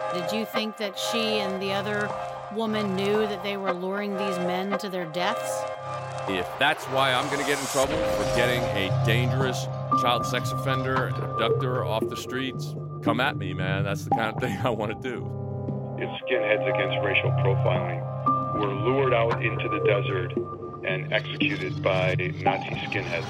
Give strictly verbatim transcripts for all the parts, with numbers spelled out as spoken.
Did you think that she and the other woman knew that they were luring these men to their deaths? If that's why I'm going to get in trouble for getting a dangerous child sex offender and abductor off the streets, come at me, man. That's the kind of thing I want to do. It's Skinheads Against Racial Profiling. We're lured out into the desert and executed by Nazi skinheads.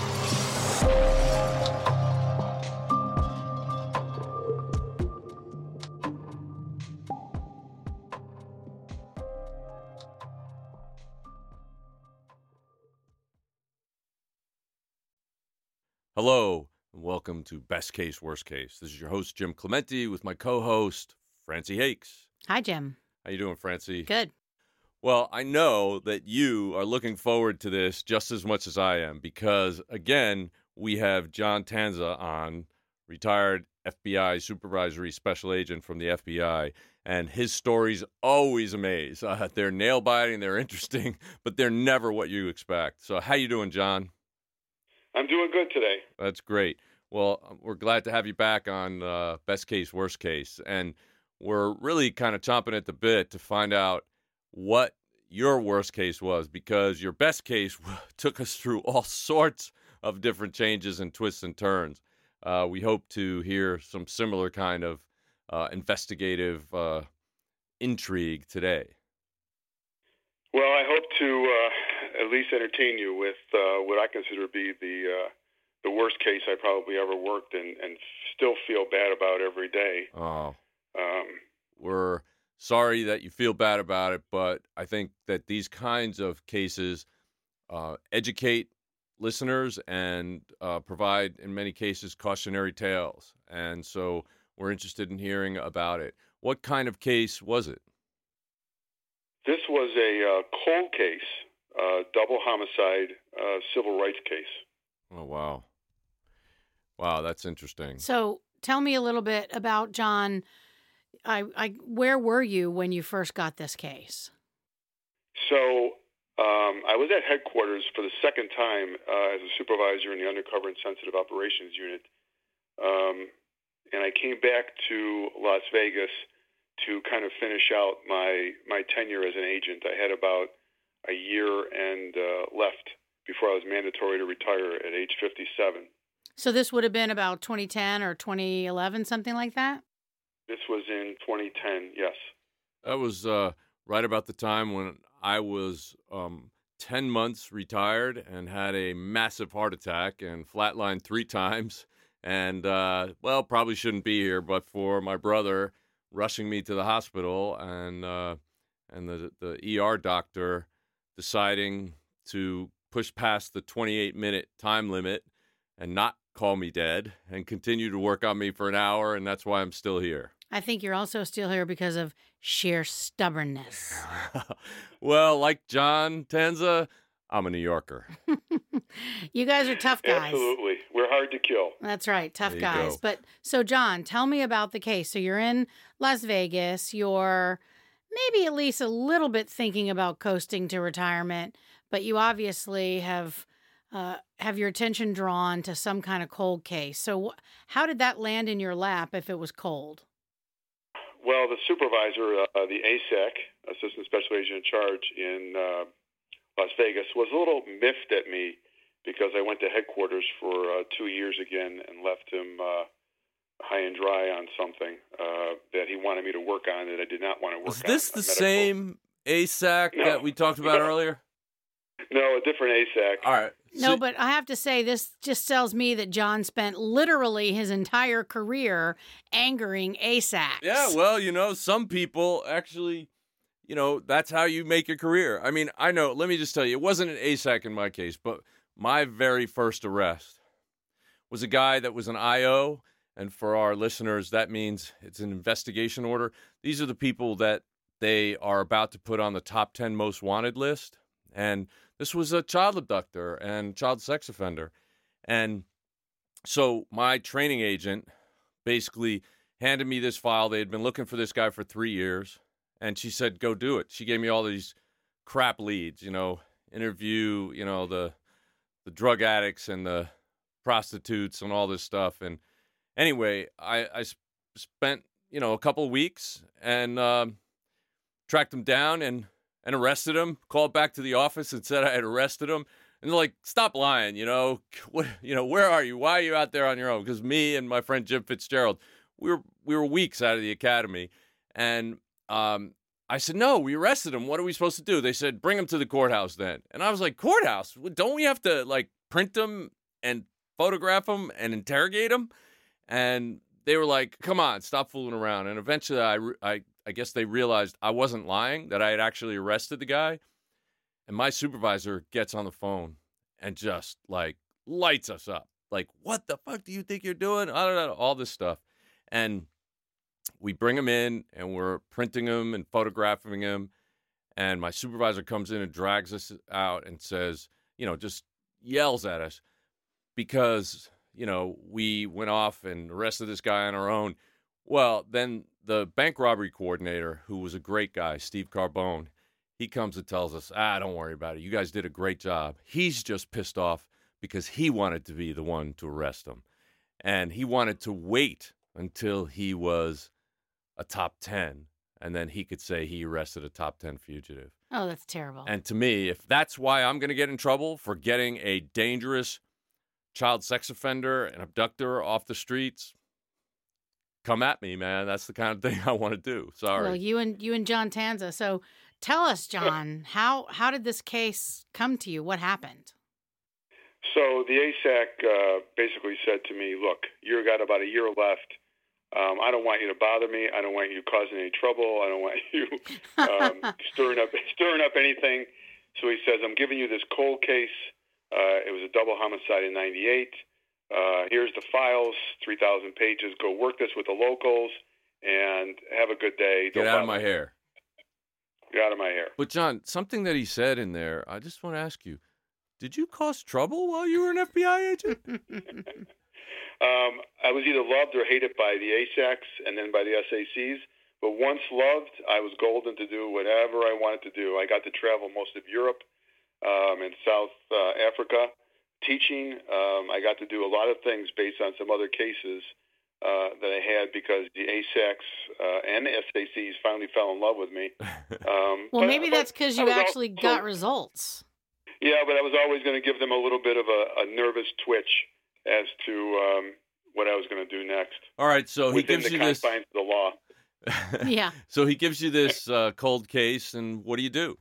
Hello, and welcome to Best Case, Worst Case. This is your host, Jim Clemente, with my co-host, Francie Hakes. Hi, Jim. How you doing, Francie? Good. Well, I know that you are looking forward to this just as much as I am because, again, we have John Tanza on, retired F B I supervisory special agent from the F B I, and his stories always amaze. Uh, they're nail-biting, they're interesting, but they're never what you expect. So how you doing, John? I'm doing good today. That's great. Well, we're glad to have you back on uh, Best Case, Worst Case, and we're really kind of chomping at the bit to find out what your worst case was, because your best case took us through all sorts of different changes and twists and turns. Uh, we hope to hear some similar kind of uh, investigative uh, intrigue today. Well, I hope to uh, at least entertain you with uh, what I consider to be the uh, the worst case I probably ever worked and, and still feel bad about every day. Oh, um, we're sorry that you feel bad about it, but I think that these kinds of cases uh, educate listeners and uh, provide, in many cases, cautionary tales. And so we're interested in hearing about it. What kind of case was it? This was a uh, cold case, uh, double homicide, uh, civil rights case. Oh, wow. Wow, that's interesting. So tell me a little bit about John. I, I, where were you when you first got this case? So um, I was at headquarters for the second time uh, as a supervisor in the Undercover and Sensitive Operations Unit. Um, and I came back to Las Vegas to kind of finish out my, my tenure as an agent. I had about a year and uh, left before I was mandatory to retire at age fifty-seven. So this would have been about twenty ten or twenty eleven, something like that? This was in twenty ten, yes. That was uh, right about the time when I was um, ten months retired and had a massive heart attack and flatlined three times. And, uh, well, probably shouldn't be here, but for my brother rushing me to the hospital and uh, and the, the E R doctor deciding to push past the twenty-eight minute time limit and not call me dead and continue to work on me for an hour, and that's why I'm still here. I think you're also still here because of sheer stubbornness. Well, like John Tanza, I'm a New Yorker. You guys are tough guys. Absolutely. We're hard to kill. That's right, tough There you guys. go. But so, John, tell me about the case. So you're in Las Vegas. You're maybe at least a little bit thinking about coasting to retirement, but you obviously have uh, have your attention drawn to some kind of cold case. So wh- how did that land in your lap if it was cold? Well, the supervisor, uh, the A S A C, Assistant Special Agent in Charge in uh, Las Vegas, was a little miffed at me because I went to headquarters for uh, two years again and left him uh, high and dry on something uh, that he wanted me to work on that I did not want to work Is on. this the medical. same A S A C No. that we talked about No. earlier? No, a different A S A C. All right. No, So- but I have to say, this just tells me that John spent literally his entire career angering A S A Cs. Yeah, well, you know, some people actually, you know, that's how you make your career. I mean, I know, let me just tell you, it wasn't an A S A C in my case, but my very first arrest was a guy that was an I O, and for our listeners, that means it's an investigation order. These are the people that they are about to put on the top ten most wanted list, and this was a child abductor and child sex offender. And so my training agent basically handed me this file. They had been looking for this guy for three years, and she said, go do it. She gave me all these crap leads, you know, interview, you know, the the drug addicts and the prostitutes and all this stuff. And anyway, I, I spent, you know, a couple of weeks and um, tracked him down and, and arrested him, called back to the office and said I had arrested him. And they're like, stop lying, you know, what, you know, where are you? Why are you out there on your own? Because me and my friend Jim Fitzgerald, we were, we were weeks out of the academy. And um, I said, no, we arrested him. What are we supposed to do? They said, bring him to the courthouse then. And I was like, courthouse? Don't we have to like print him and photograph him and interrogate him? And they were like, come on, stop fooling around. And eventually I, I, I guess they realized I wasn't lying, that I had actually arrested the guy. And my supervisor gets on the phone and just, like, lights us up. Like, what the fuck do you think you're doing? I don't know, all this stuff. And we bring him in, and we're printing him and photographing him. And my supervisor comes in and drags us out and says, you know, just yells at us because, you know, we went off and arrested this guy on our own. Well, then the bank robbery coordinator, who was a great guy, Steve Carbone, he comes and tells us, ah, don't worry about it. You guys did a great job. He's just pissed off because he wanted to be the one to arrest him. And he wanted to wait until he was a top ten. And then he could say he arrested a top ten fugitive. Oh, that's terrible. And to me, if that's why I'm going to get in trouble for getting a dangerous child sex offender and abductor off the streets, come at me, man. That's the kind of thing I want to do. Sorry. Well, you and you and John Tanza. So tell us, John, how how did this case come to you? What happened? So the A S A C uh, basically said to me, look, you've got about a year left. Um, I don't want you to bother me. I don't want you causing any trouble. I don't want you um, stirring up stirring up anything. So he says, I'm giving you this cold case. Uh, it was a double homicide in ninety-eight. Uh, here's the files, three thousand pages. Go work this with the locals and have a good day. Get Don't out of my me. hair. Get out of my hair. But, John, something that he said in there, I just want to ask you, did you cause trouble while you were an F B I agent? um, I was either loved or hated by the A S A Cs and then by the S A Cs. But once loved, I was golden to do whatever I wanted to do. I got to travel most of Europe um, and South uh, Africa teaching. Um, I got to do a lot of things based on some other cases uh, that I had because the A S A Cs uh, and the S A Cs finally fell in love with me. Um, well, but, maybe but that's because you actually also, got results. Yeah, but I was always going to give them a little bit of a, a nervous twitch as to um, what I was going to do next. All right, so he within gives the you this. confines of the law. Yeah. So he gives you this uh, cold case, and what do you do?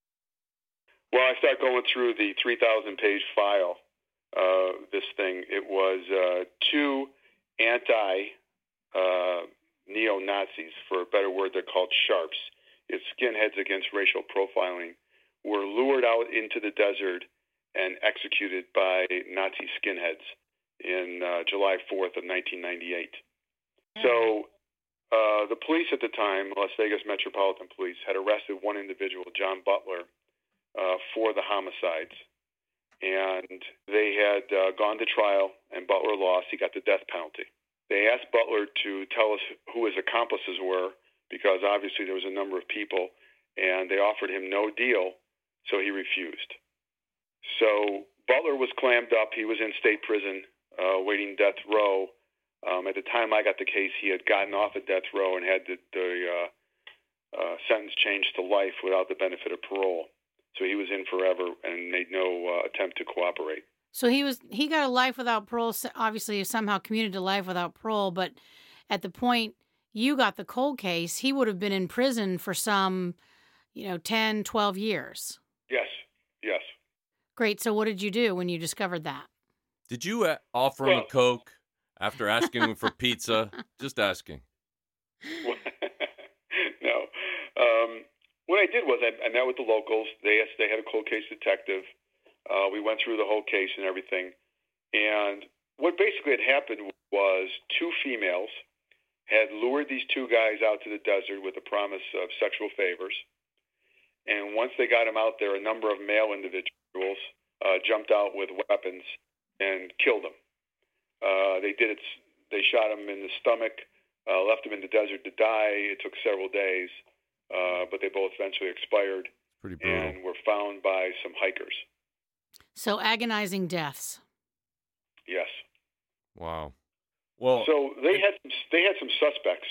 Well, I start going through the three thousand page file. Uh, this thing, it was uh, two anti uh, neo-Nazis, for a better word, they're called sharps. It's skinheads against racial profiling. Were lured out into the desert and executed by Nazi skinheads in uh, July fourth of nineteen ninety-eight. So uh, the police at the time, Las Vegas Metropolitan Police, had arrested one individual, John Butler, uh, for the homicides. And they had uh, gone to trial, and Butler lost. He got the death penalty. They asked Butler to tell us who his accomplices were, because obviously there was a number of people, and they offered him no deal, so he refused. So Butler was clammed up. He was in state prison, uh, waiting death row. Um, at the time I got the case, he had gotten off of death row and had the, the uh, uh, sentence changed to life without the benefit of parole. So he was in forever and made no uh, attempt to cooperate. So he was he got a life without parole. Obviously, somehow commuted to life without parole. But at the point you got the cold case, he would have been in prison for some, you know, ten, twelve years. Yes, yes. Great. So what did you do when you discovered that? Did you uh, offer him Well, a Coke after asking him for pizza? Just asking. No. Um, what I did was I, I met with the locals. They asked, they had a cold case detective. Uh, we went through the whole case and everything. And what basically had happened was two females had lured these two guys out to the desert with the promise of sexual favors. And once they got them out there, a number of male individuals uh, jumped out with weapons and killed them. Uh, they did it. They shot him in the stomach, uh, left him in the desert to die. It took several days, uh, but they both eventually expired. Pretty brutal. And were found by some hikers. So agonizing deaths. Yes. Wow. Well, So they had some, they had some suspects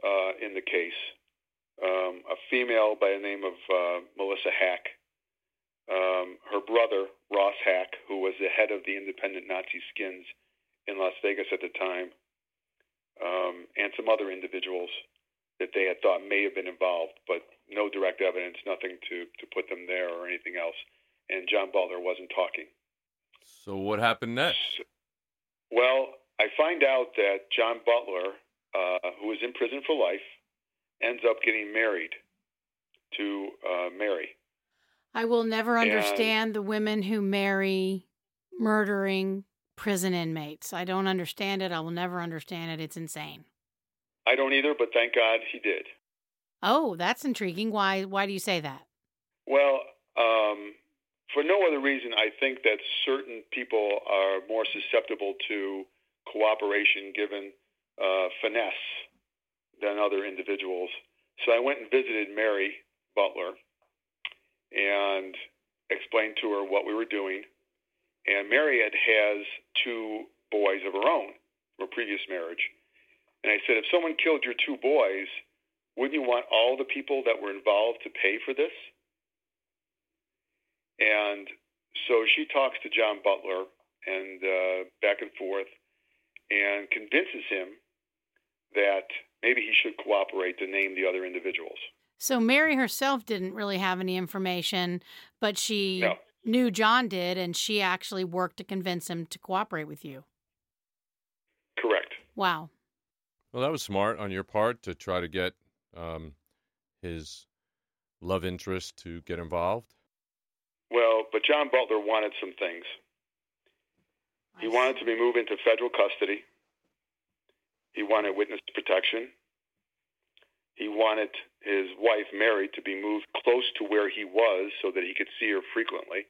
uh, in the case, um, a female by the name of uh, Melissa Hack. Um, her brother, Ross Hack, who was the head of the independent Nazi skins in Las Vegas at the time, um, and some other individuals that they had thought may have been involved, but no direct evidence, nothing to, to put them there or anything else. And John Butler wasn't talking. So what happened next? Well, I find out that John Butler, uh, who is in prison for life, ends up getting married to uh, Mary. I will never And- understand the women who marry murdering prison inmates. I don't understand it. I will never understand it. It's insane. I don't either, but thank God he did. Oh, that's intriguing. Why why do you say that? Well, um, for no other reason, I think that certain people are more susceptible to cooperation given uh, finesse than other individuals. So I went and visited Mary Butler and explained to her what we were doing. And Mary had has two boys of her own from a previous marriage. And I said, if someone killed your two boys, wouldn't you want all the people that were involved to pay for this? And so she talks to John Butler and uh, back and forth and convinces him that maybe he should cooperate to name the other individuals. So Mary herself didn't really have any information, but she No. knew John did, and she actually worked to convince him to cooperate with you. Correct. Wow. Well, that was smart on your part to try to get um, his love interest to get involved. Well, but John Butler wanted some things. He I wanted see. to be moved into federal custody. He wanted witness protection. He wanted his wife, Mary, to be moved close to where he was so that he could see her frequently.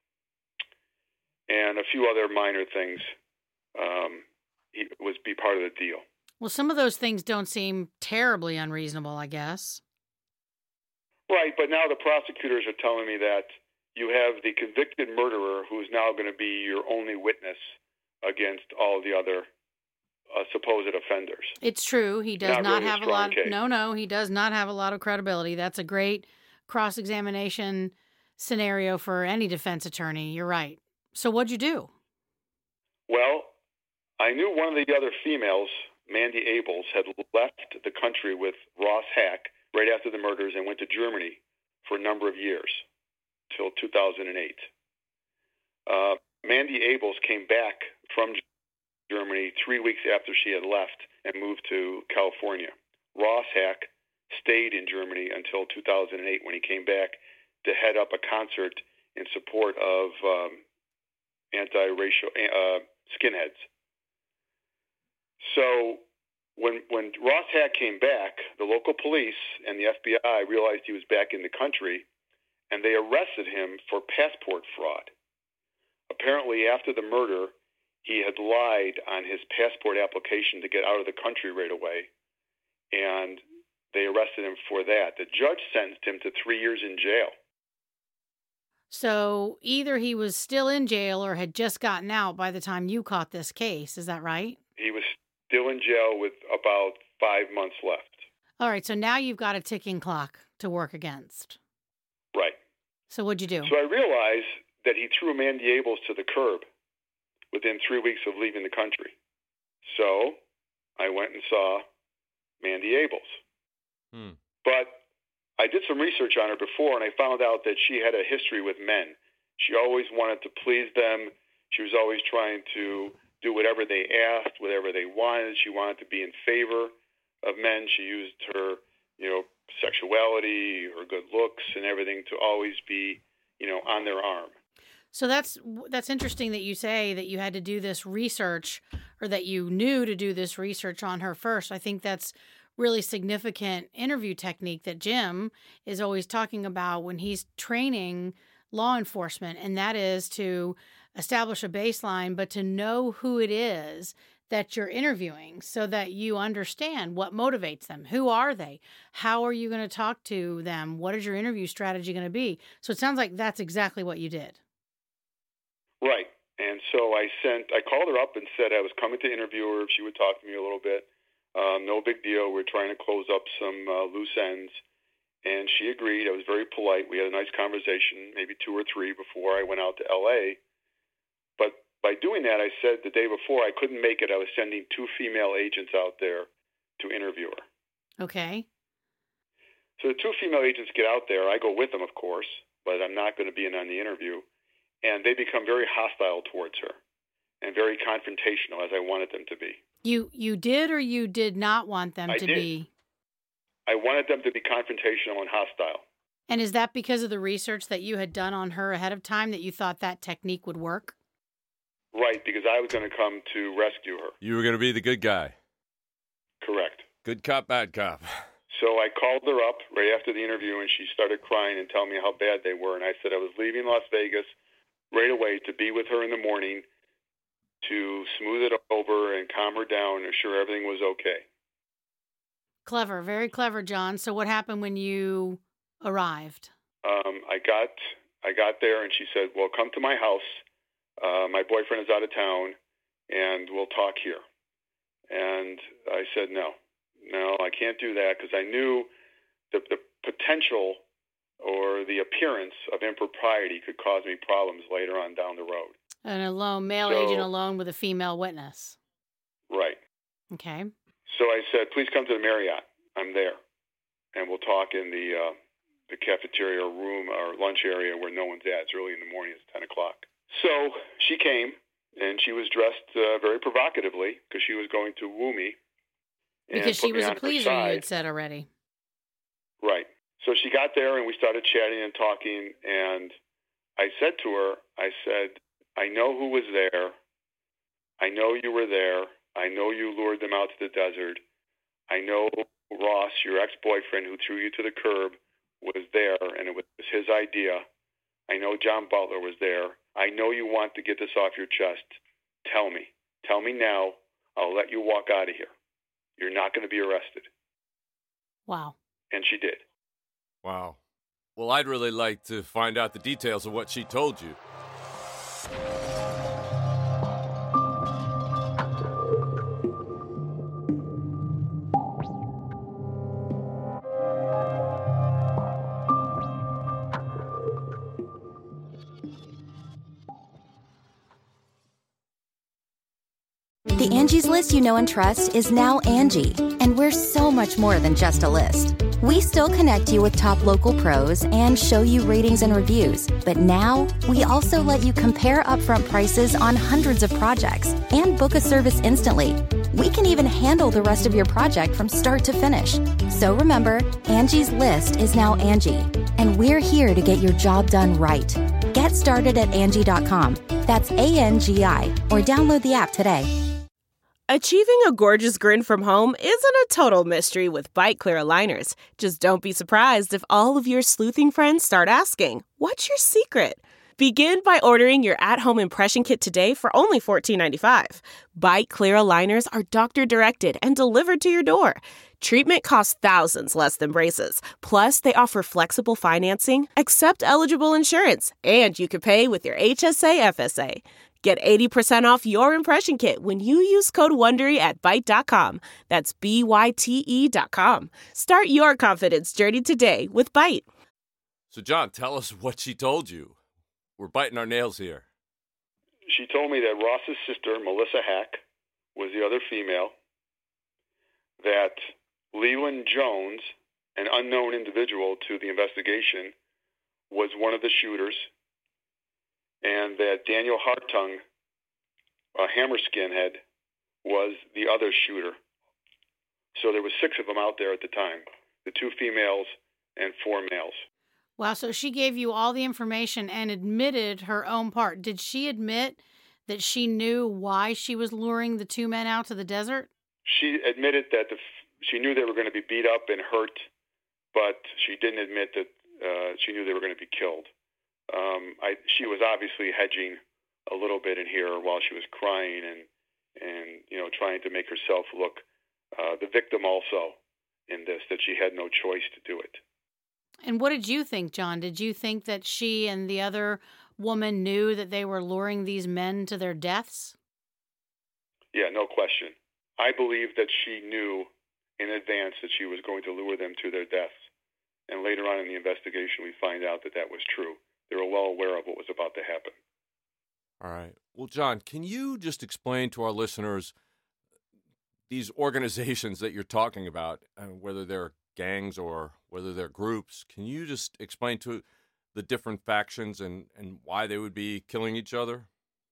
And a few other minor things um, he, was be part of the deal. Well, some of those things don't seem terribly unreasonable, I guess. Right, but now the prosecutors are telling me that you have the convicted murderer who's now going to be your only witness against all the other uh, supposed offenders. It's true. He does Not not really a have a strong lot. case. No, no, he does not have a lot of credibility. That's a great cross-examination scenario for any defense attorney. You're right. So what'd you do? Well, I knew one of the other females, Mandy Abels, had left the country with Ross Hack right after the murders and went to Germany for a number of years, till two thousand eight. Uh, Mandy Abels came back from Germany three weeks after she had left and moved to California. Ross Hack stayed in Germany until two thousand eight when he came back to head up a concert in support of um, anti-racial uh, skinheads. So when when Ross Hack came back, the local police and the F B I realized he was back in the country, and they arrested him for passport fraud. Apparently, after the murder, he had lied on his passport application to get out of the country right away, and they arrested him for that. The judge sentenced him to three years in jail. So either he was still in jail or had just gotten out by the time you caught this case. Is that right? He was still in jail with about five months left. All right. So now you've got a ticking clock to work against. Right. So what'd you do? So I realized that he threw Mandy Abels to the curb within three weeks of leaving the country. So I went and saw Mandy Abels. Hmm. But I did some research on her before, and I found out that she had a history with men. She always wanted to please them. She was always trying to do whatever they asked, whatever they wanted. She wanted to be in favor of men. She used her, you know, sexuality, her good looks, and everything to always be, you know, on their arm. So that's that's interesting that you say that you had to do this research, or that you knew to do this research on her first. I think that's really significant interview technique that Jim is always talking about when he's training law enforcement, and that is to establish a baseline, but to know who it is that you're interviewing so that you understand what motivates them. Who are they? How are you going to talk to them? What is your interview strategy going to be? So it sounds like that's exactly what you did. Right. And so I sent, I called her up and said I was coming to interview her if she would talk to me a little bit. Um, no big deal. We're trying to close up some uh, loose ends. And she agreed. I was very polite. We had a nice conversation, maybe two or three, before I went out to L A. But by doing that, I said the day before I couldn't make it. I was sending two female agents out there to interview her. Okay. So the two female agents get out there. I go with them, of course, but I'm not going to be in on the interview. And they become very hostile towards her and very confrontational, as I wanted them to be. You you did or you did not want them I to did. be? I wanted them to be confrontational and hostile. And is that because of the research that you had done on her ahead of time that you thought that technique would work? Right, because I was going to come to rescue her. You were going to be the good guy. Correct. Good cop, bad cop. So I called her up right after the interview, and she started crying and telling me how bad they were. And I said I was leaving Las Vegas right away to be with her in the morning to smooth it over and calm her down and assure everything was okay. Clever, very clever, John. So what happened when you arrived? Um, I got I got there, and she said, well, come to my house. Uh, my boyfriend is out of town, and we'll talk here. And I said, no, no, I can't do that, because I knew the, the potential or the appearance of impropriety could cause me problems later on down the road. An alone, male So- agent alone with a female witness. Right. Okay. So I said, please come to the Marriott. I'm there. And we'll talk in the uh, the cafeteria room or lunch area where no one's at. It's early in the morning. It's ten o'clock. So she came, and she was dressed uh, very provocatively because she was going to woo me. and Because put she me was a on her pleaser, you side. had said already. Right. So she got there, and we started chatting and talking, and I said to her, I said, I know who was there. I know you were there. I know you lured them out to the desert. I know Ross, your ex-boyfriend who threw you to the curb, was there, and it was his idea. I know John Butler was there. I know you want to get this off your chest. Tell me. Tell me now. I'll let you walk out of here. You're not going to be arrested. Wow. And she did. Wow. Well, I'd really like to find out the details of what she told you. The Angie's List you know and trust is now Angie, and we're so much more than just a list. We still connect you with top local pros and show you ratings and reviews, but now we also let you compare upfront prices on hundreds of projects and book a service instantly. We can even handle the rest of your project from start to finish. So remember, Angie's List is now Angie, and we're here to get your job done right. Get started at Angie dot com. That's A N G I, or download the app today. Achieving a gorgeous grin from home isn't a total mystery with Bite Clear aligners. Just don't be surprised if all of your sleuthing friends start asking, what's your secret? Begin by ordering your at-home impression kit today for only fourteen ninety-five. Bite Clear aligners are doctor-directed and delivered to your door. Treatment costs thousands less than braces. Plus, they offer flexible financing, accept eligible insurance, and you can pay with your H S A F S A. Get eighty percent off your impression kit when you use code WONDERY at Byte dot com. That's B Y T E dot com. Start your confidence journey today with Byte. So, John, tell us what she told you. We're biting our nails here. She told me that Ross's sister, Melissa Hack, was the other female, that Leland Jones, an unknown individual to the investigation, was one of the shooters, and that Daniel Hartung, a hammer skinhead, was the other shooter. So there was six of them out there at the time, the two females and four males. Wow, so she gave you all the information and admitted her own part. Did she admit that she knew why she was luring the two men out to the desert? She admitted that the, she knew they were going to be beat up and hurt, but she didn't admit that uh, she knew they were going to be killed. Um, I, she was obviously hedging a little bit in here while she was crying and, and you know, trying to make herself look uh, the victim also in this, that she had no choice to do it. And what did you think, John? Did you think that she and the other woman knew that they were luring these men to their deaths? Yeah, no question. I believe that she knew in advance that she was going to lure them to their deaths. And later on in the investigation, we find out that that was true. They were well aware of what was about to happen. All right. Well, John, can you just explain to our listeners these organizations that you're talking about, uh, whether they're gangs or whether they're groups? Can you just explain to the different factions and, and why they would be killing each other?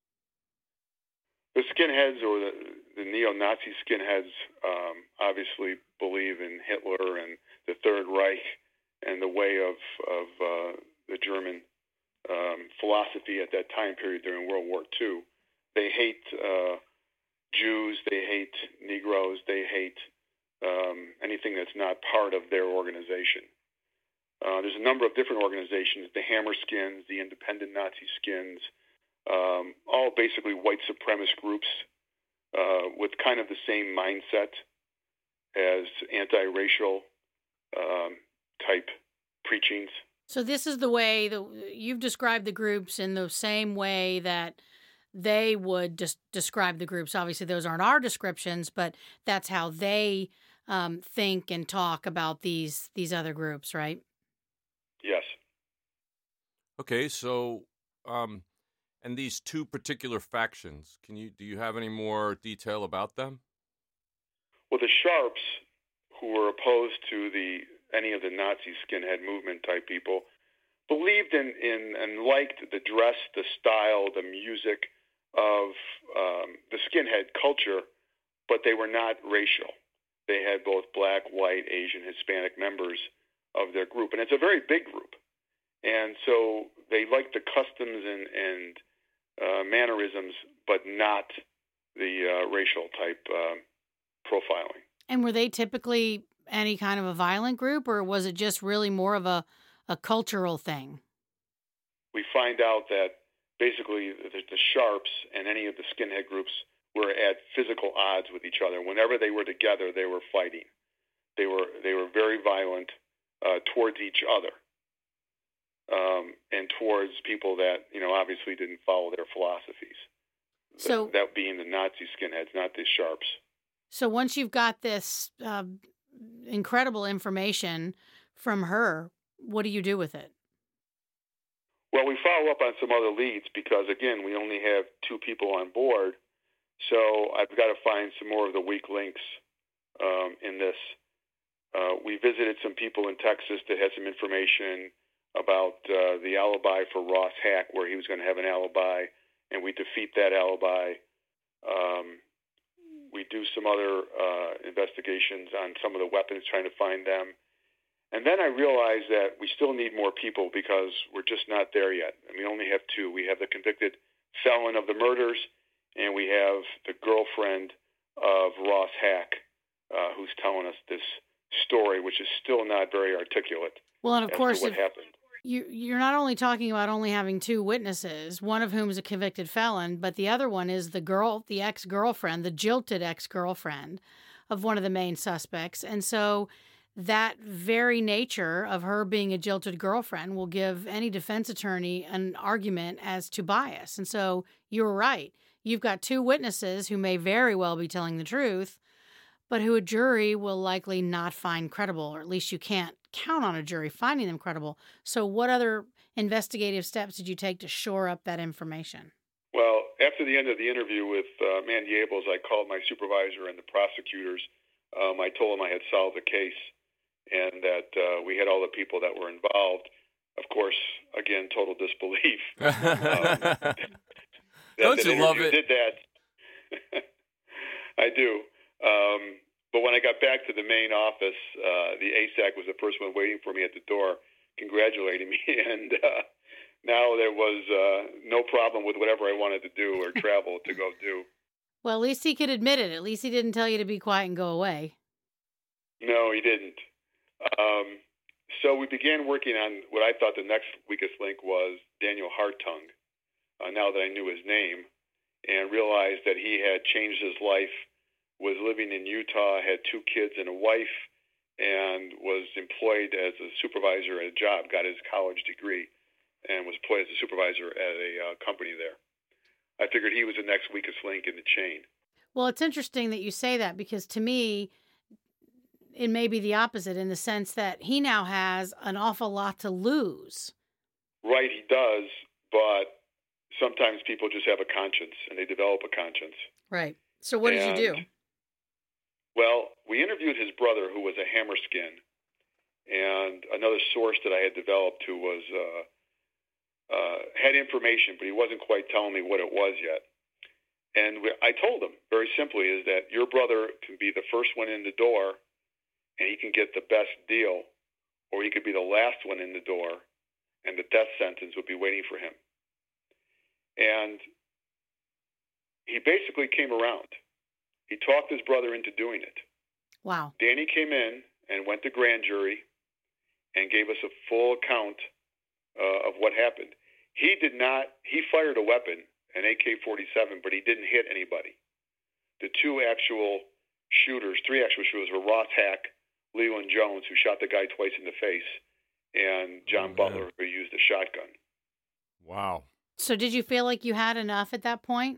The skinheads, or the, the neo-Nazi skinheads, um, obviously believe in Hitler and the Third Reich and the way of, of uh, the German um, philosophy at that time period during World War Two. They hate uh, Jews, they hate Negroes, they hate um, anything that's not part of their organization. Uh, there's a number of different organizations, the Hammerskins, the Independent Nazi Skins, um, all basically white supremacist groups uh, with kind of the same mindset as anti-racial um, type preachings. So this is the way that you've described the groups in the same way that they would just describe the groups. Obviously, those aren't our descriptions, but that's how they um, think and talk about these these other groups, right? Yes. Okay, so um, and these two particular factions, can you do you have any more detail about them? Well, the Sharps, who were opposed to the any of the Nazi skinhead movement type people, believed in, in and liked the dress, the style, the music of um, the skinhead culture, but they were not racial. They had both black, white, Asian, Hispanic members of their group, and it's a very big group. And so they liked the customs and, and uh, mannerisms, but not the uh, racial type uh, profiling. And were they typically any kind of a violent group, or was it just really more of a, a cultural thing? We find out that basically the, the Sharps and any of the skinhead groups were at physical odds with each other. Whenever they were together, they were fighting. They were they were very violent uh, towards each other um, and towards people that, you know, obviously didn't follow their philosophies. So that, that being the Nazi skinheads, not the Sharps. So once you've got this uh, incredible information from her, what do you do with it? Well, we follow up on some other leads because, again, we only have two people on board. So I've got to find some more of the weak links um, in this. Uh, we visited some people in Texas that had some information about uh, the alibi for Ross Hack, where he was going to have an alibi, and we defeat that alibi. Um, we do some other uh, investigations on some of the weapons, trying to find them. And then I realized that we still need more people because we're just not there yet. And we only have two. We have the convicted felon of the murders, and we have the girlfriend of Ross Hack, uh, who's telling us this story, which is still not very articulate. Well, and of as course, to what happened. You, you're not only talking about only having two witnesses, one of whom is a convicted felon, but the other one is the girl, the ex-girlfriend, the jilted ex-girlfriend of one of the main suspects. And so that very nature of her being a jilted girlfriend will give any defense attorney an argument as to bias. And so you're right. You've got two witnesses who may very well be telling the truth, but who a jury will likely not find credible, or at least you can't count on a jury finding them credible. So what other investigative steps did you take to shore up that information? Well, after the end of the interview with uh, Mandy Ables, I called my supervisor and the prosecutors. Um, I told them I had solved the case and that uh, we had all the people that were involved. Of course, again, total disbelief. um, that, Don't you love it? Did that. I do. Um, but when I got back to the main office, uh, the A S A C was the first one waiting for me at the door, congratulating me. And uh, now there was uh, no problem with whatever I wanted to do or travel to go do. Well, at least he could admit it. At least he didn't tell you to be quiet and go away. No, he didn't. Um, so we began working on what I thought the next weakest link was Daniel Hartung, uh, now that I knew his name, and realized that he had changed his life, was living in Utah, had two kids and a wife, and was employed as a supervisor at a job, got his college degree, and was employed as a supervisor at a uh, company there. I figured he was the next weakest link in the chain. Well, it's interesting that you say that because to me, it may be the opposite in the sense that he now has an awful lot to lose. Right, he does, but sometimes people just have a conscience, and they develop a conscience. Right. So what did And, you do? Well, we interviewed his brother, who was a Hammerskin, and another source that I had developed who was uh, uh, had information, but he wasn't quite telling me what it was yet. And we, I told him very simply is that your brother can be the first one in the door, and he can get the best deal, or he could be the last one in the door, and the death sentence would be waiting for him. And he basically came around. He talked his brother into doing it. Wow. Danny came in and went to grand jury and gave us a full account uh, of what happened. He did not, he fired a weapon, an A K forty-seven, but he didn't hit anybody. The two actual shooters, three actual shooters were Ross Hack, Leland Jones, who shot the guy twice in the face, and John Oh, Butler, who used a shotgun. Wow. So did you feel like you had enough at that point?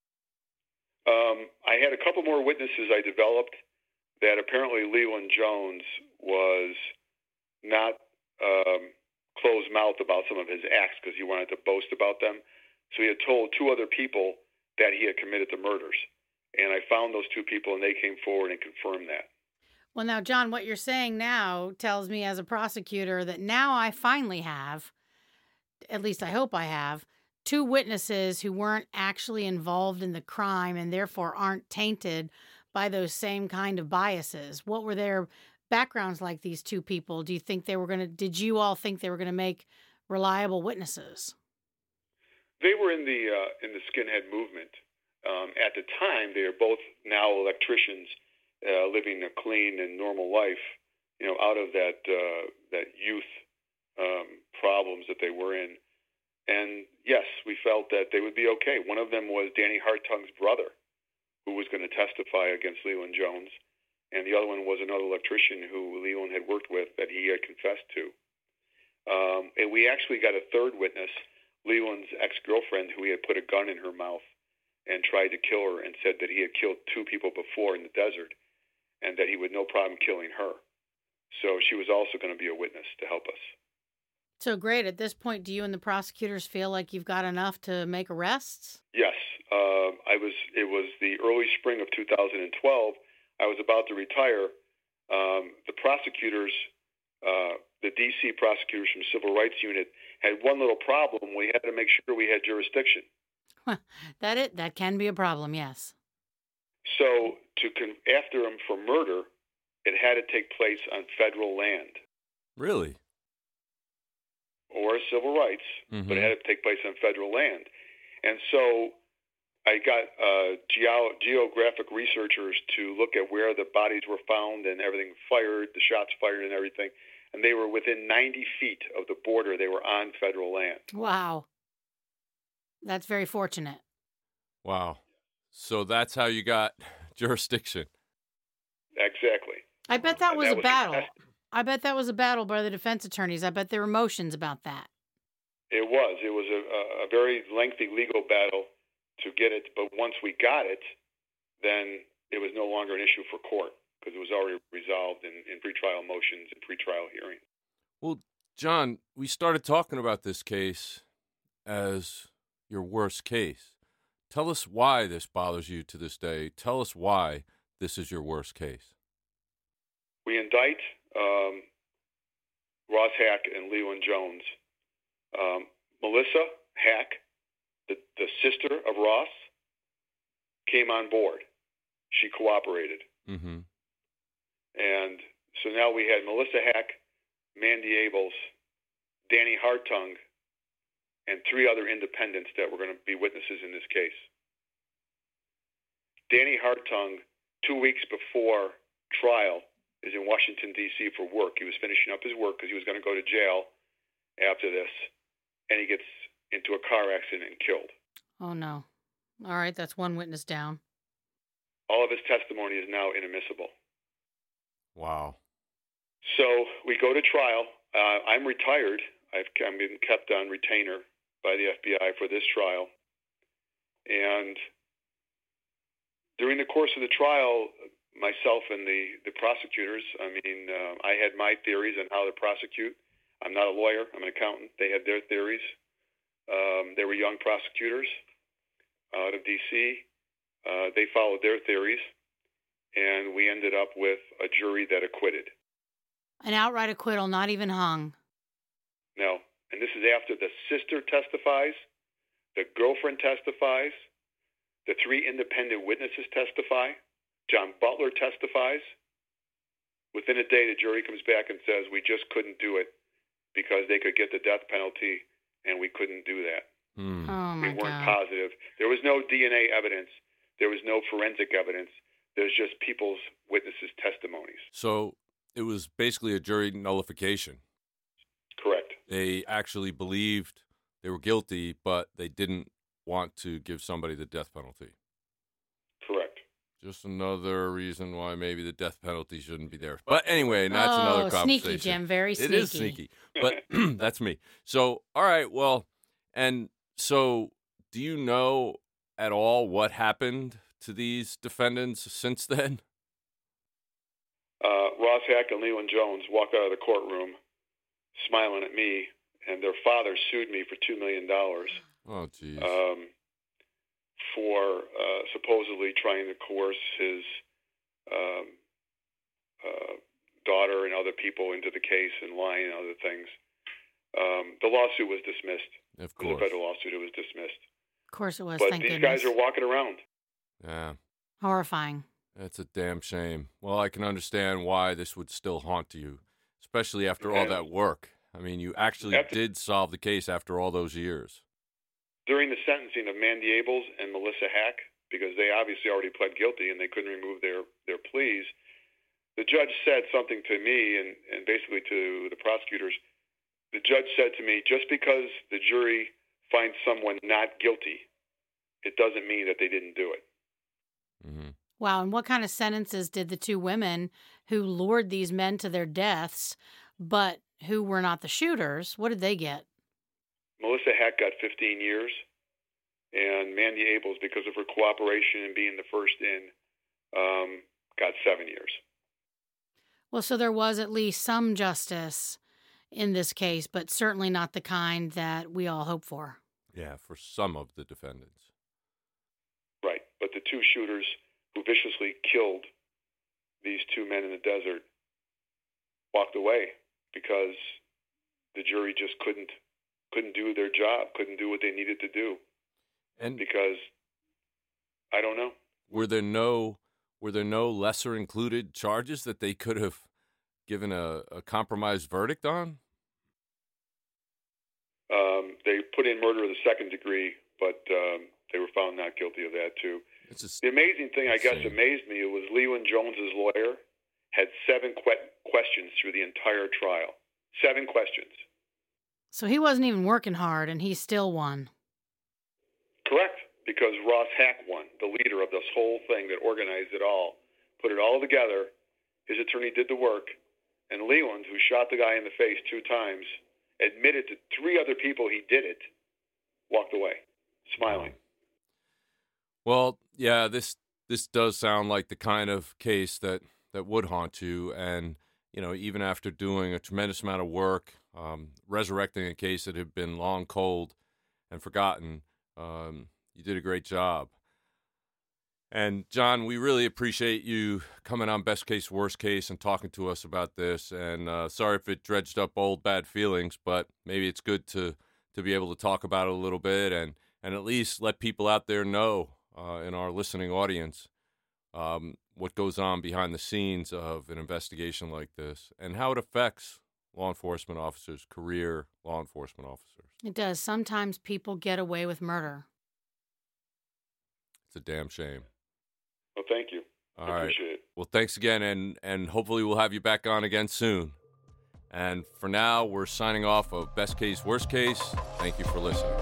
Um, I had a couple more witnesses I developed that apparently Leland Jones was not um, closed-mouthed about some of his acts because he wanted to boast about them. So he had told two other people that he had committed the murders. And I found those two people, and they came forward and confirmed that. Well, now, John, what you're saying now tells me as a prosecutor that now I finally have, at least I hope I have, two witnesses who weren't actually involved in the crime and therefore aren't tainted by those same kind of biases. What were their backgrounds like, these two people? Do you think they were going to, did you all think they were going to make reliable witnesses? They were in the uh, in the skinhead movement. Um, at the time, they are both now electricians uh, living a clean and normal life, you know, out of that uh, that youth um, problems that they were in. And yes, we felt that they would be okay. One of them was Danny Hartung's brother, who was going to testify against Leland Jones, and the other one was another electrician who Leland had worked with that he had confessed to. Um, and we actually got a third witness, Leland's ex-girlfriend, who he had put a gun in her mouth and tried to kill her and said that he had killed two people before in the desert and that he would no problem killing her. So she was also going to be a witness to help us. So great. At this point, do you and the prosecutors feel like you've got enough to make arrests? Yes. Uh, I was. It was the early spring of two thousand twelve. I was about to retire. Um, the prosecutors, uh, the D C prosecutors from Civil Rights Unit, had one little problem. We had to make sure we had jurisdiction. that it. That can be a problem, yes. So to con- after him for murder, it had to take place on federal land. Really? Or civil rights, Mm-hmm. but it had to take place on federal land. And so I got uh, geo- geographic researchers to look at where the bodies were found and everything fired, the shots fired and everything. And they were within ninety feet of the border. They were on federal land. Wow. That's very fortunate. Wow. So that's how you got jurisdiction. Exactly. I bet that And was that a was battle. contested. I bet that was a battle by the defense attorneys. I bet there were emotions about that. It was. It was a, a very lengthy legal battle to get it. But once we got it, then it was no longer an issue for court because it was already resolved in, in pretrial motions and pretrial hearings. Well, John, we started talking about this case as your worst case. Tell us why this bothers you to this day. Tell us why this is your worst case. We indict um, Ross Hack and Leland Jones. Um, Melissa Hack, the, the sister of Ross, came on board. She cooperated. Mm-hmm. And so now we had Melissa Hack, Mandy Abels, Danny Hartung, and three other independents that were going to be witnesses in this case. Danny Hartung, two weeks before trial, is in Washington, D C for work. He was finishing up his work because he was going to go to jail after this, and he gets into a car accident and killed. Oh, no. All right, that's one witness down. All of his testimony is now inadmissible. Wow. So we go to trial. Uh, I'm retired. I've I'm been kept on retainer by the F B I for this trial. And during the course of the trial, myself and the, the prosecutors, I mean, uh, I had my theories on how to prosecute. I'm not a lawyer. I'm an accountant. They had their theories. Um, they were young prosecutors out of D C Uh, they followed their theories, and we ended up with a jury that acquitted. An outright acquittal, not even hung. No. And this is after the sister testifies, the girlfriend testifies, the three independent witnesses testify, John Butler testifies. Within a day, the jury comes back and says, we just couldn't do it because they could get the death penalty, and we couldn't do that. Mm. Oh, my We weren't God. positive. There was no D N A evidence. There was no forensic evidence. There's just people's witnesses' testimonies. So it was basically a jury nullification. Correct. They actually believed they were guilty, but they didn't want to give somebody the death penalty. Correct. Just another reason why maybe the death penalty shouldn't be there. But anyway, that's oh, another conversation. sneaky, Jim. Very sneaky. It is sneaky, but that's me. So, all right, well, and so do you know at all what happened to these defendants since then? Uh, Ross Hack and Leland Jones walked out of the courtroom smiling at me, and their father sued me for two million dollars. Oh, geez. Um, for uh, supposedly trying to coerce his um, uh, daughter and other people into the case and lying and other things. Um, the lawsuit was dismissed. Of It was a course. federal lawsuit. It was dismissed. Of course it was. But Thank these goodness. guys are walking around. Yeah, Horrifying. that's a damn shame. Well, I can understand why this would still haunt you, especially after all Yeah. that work. I mean, you actually After- did solve the case after all those years. During the sentencing of Mandy Abels and Melissa Hack, because they obviously already pled guilty and they couldn't remove their, their pleas, the judge said something to me and, and basically to the prosecutors. The judge said to me, just because the jury finds someone not guilty, it doesn't mean that they didn't do it. Mm-hmm. Wow. And what kind of sentences did the two women who lured these men to their deaths, but who were not the shooters, what did they get? Melissa Hack got fifteen years, and Mandy Abels, because of her cooperation and being the first in, um, got seven years. Well, so there was at least some justice in this case, but certainly not the kind that we all hope for. Yeah, for some of the defendants. Right. But the two shooters who viciously killed these two men in the desert walked away because the jury just couldn't couldn't do their job, couldn't do what they needed to do. And Because I don't know. were there no were there no lesser included charges that they could have given a, a compromised verdict on? Um, they put in murder of the second degree, but um, they were found not guilty of that too. It's just The amazing thing, I guess, insane. amazed me. It was Leland Jones's lawyer had seven que- questions through the entire trial. Seven questions. So he wasn't even working hard, and he still won. Correct, because Ross Hack won, the leader of this whole thing that organized it all, put it all together. His attorney did the work, and Leland, who shot the guy in the face two times, admitted to three other people he did it, walked away, smiling. Well, yeah, this this does sound like the kind of case that, that would haunt you. And, you know, even after doing a tremendous amount of work, um, resurrecting a case that had been long cold and forgotten, um, you did a great job. And, John, we really appreciate you coming on Best Case, Worst Case and talking to us about this. And uh, sorry if it dredged up old bad feelings, but maybe it's good to, to be able to talk about it a little bit and, and at least let people out there know uh, in our listening audience um, what goes on behind the scenes of an investigation like this and how it affects law enforcement officers, career law enforcement officers. It does. Sometimes people get away with murder. It's a damn shame. Well, thank you. All I right. appreciate it. Well, thanks again, and, and hopefully we'll have you back on again soon. And for now, we're signing off of Best Case, Worst Case. Thank you for listening.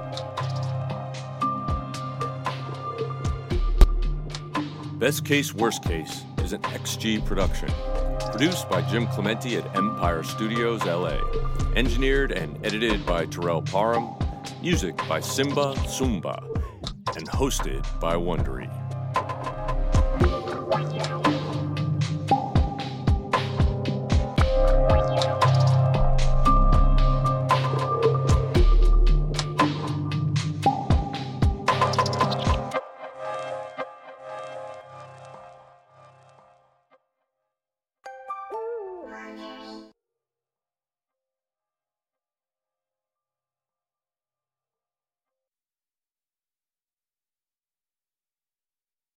Best Case, Worst Case is an X G production. Produced by Jim Clementi at Empire Studios, L A. Engineered and edited by Terrell Parham. Music by Simba Sumba. And hosted by Wondery.